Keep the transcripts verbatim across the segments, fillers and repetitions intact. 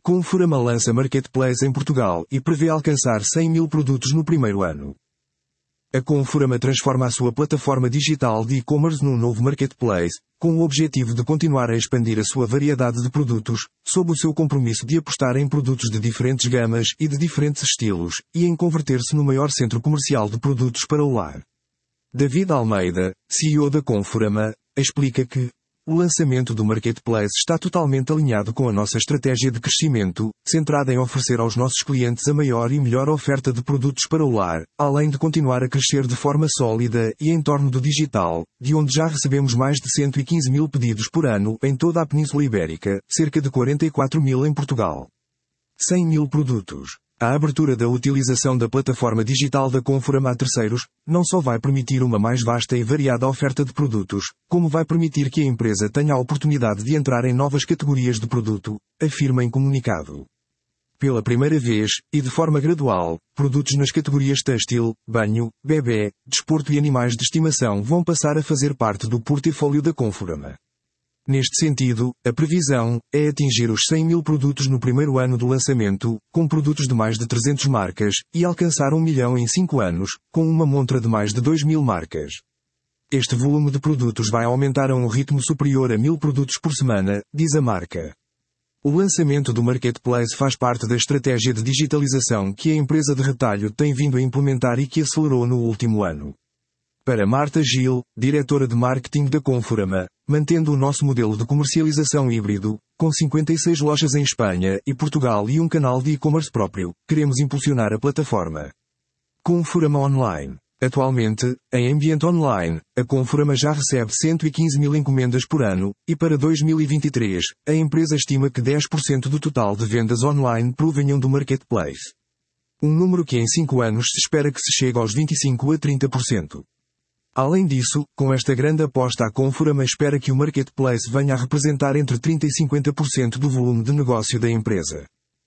Conforama lança Marketplace em Portugal e prevê alcançar cem mil produtos no primeiro ano. A Conforama transforma a sua plataforma digital de e-commerce num novo marketplace, com o objetivo de continuar a expandir a sua variedade de produtos, sob o seu compromisso de apostar em produtos de diferentes gamas e de diferentes estilos, e em converter-se no maior centro comercial de produtos para o lar. David Almeida, C E O da Conforama, explica que o lançamento do Marketplace está totalmente alinhado com a nossa estratégia de crescimento, centrada em oferecer aos nossos clientes a maior e melhor oferta de produtos para o lar, além de continuar a crescer de forma sólida e em torno do digital, de onde já recebemos mais de cento e quinze mil pedidos por ano em toda a Península Ibérica, cerca de quarenta e quatro mil em Portugal. cem mil produtos. A abertura da utilização da plataforma digital da Conforama a terceiros, não só vai permitir uma mais vasta e variada oferta de produtos, como vai permitir que a empresa tenha a oportunidade de entrar em novas categorias de produto, afirma em comunicado. Pela primeira vez, e de forma gradual, produtos nas categorias têxtil, banho, bebê, desporto e animais de estimação vão passar a fazer parte do portfólio da Conforama. Neste sentido, a previsão é atingir os cem mil produtos no primeiro ano do lançamento, com produtos de mais de trezentas marcas, e alcançar um milhão em cinco anos, com uma montra de mais de dois mil marcas. Este volume de produtos vai aumentar a um ritmo superior a mil produtos por semana, diz a marca. O lançamento do Marketplace faz parte da estratégia de digitalização que a empresa de retalho tem vindo a implementar e que acelerou no último ano. Para Marta Gil, diretora de marketing da Conforama, mantendo o nosso modelo de comercialização híbrido, com cinquenta e seis lojas em Espanha e Portugal e um canal de e-commerce próprio, queremos impulsionar a plataforma Conforama Online. Atualmente, em ambiente online, a Conforama já recebe cento e quinze mil encomendas por ano, e para dois mil e vinte e três, a empresa estima que dez por cento do total de vendas online provenham do Marketplace. Um número que em cinco anos se espera que se chegue aos vinte e cinco a trinta por cento. Além disso, com esta grande aposta a Conforama espera que o Marketplace venha a representar entre trinta e cinquenta por cento do volume de negócio da empresa.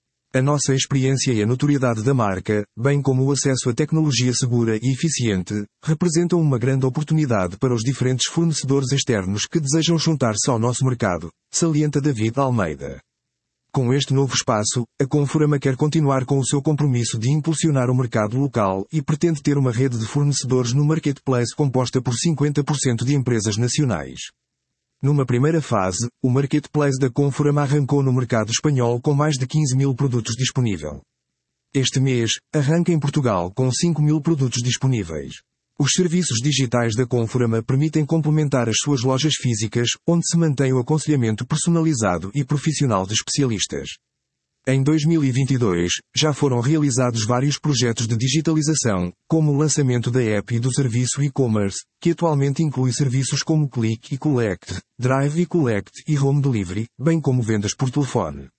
A nossa experiência e a notoriedade da marca, bem como o acesso a tecnologia segura e eficiente, representam uma grande oportunidade para os diferentes fornecedores externos que desejam juntar-se ao nosso mercado, salienta David Almeida. Com este novo espaço, a Conforama quer continuar com o seu compromisso de impulsionar o mercado local e pretende ter uma rede de fornecedores no Marketplace composta por cinquenta por cento de empresas nacionais. Numa primeira fase, o Marketplace da Conforama arrancou no mercado espanhol com mais de quinze mil produtos disponíveis. Este mês, arranca em Portugal com cinco mil produtos disponíveis. Os serviços digitais da Conforama permitem complementar as suas lojas físicas, onde se mantém o aconselhamento personalizado e profissional de especialistas. Em dois mil e vinte e dois, já foram realizados vários projetos de digitalização, como o lançamento da app e do serviço e-commerce, que atualmente inclui serviços como Click e Collect, Drive e Collect e Home Delivery, bem como vendas por telefone.